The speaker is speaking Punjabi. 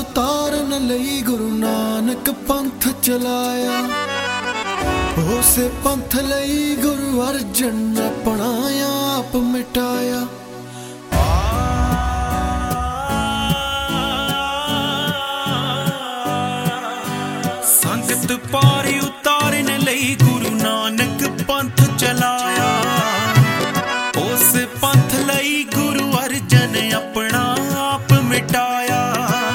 ਉਤਾਰਨ ਲਈ ਗੁਰੂ ਨਾਨਕ ਪੰਥ ਚਲਾਇਆ। ਉਸੇ ਪੰਥ ਲਈ ਗੁਰੂ ਅਰਜਨ ਨੇ ਆਪਣਾ ਆਪ ਮਿਟਾਇਆ। ਸੰਗਤ ਪਾਰ ਉਤਾਰਨ ਲਈ ਗੁਰੂ ਨਾਨਕ ਪੰਥ ਚਲਾਇਆ।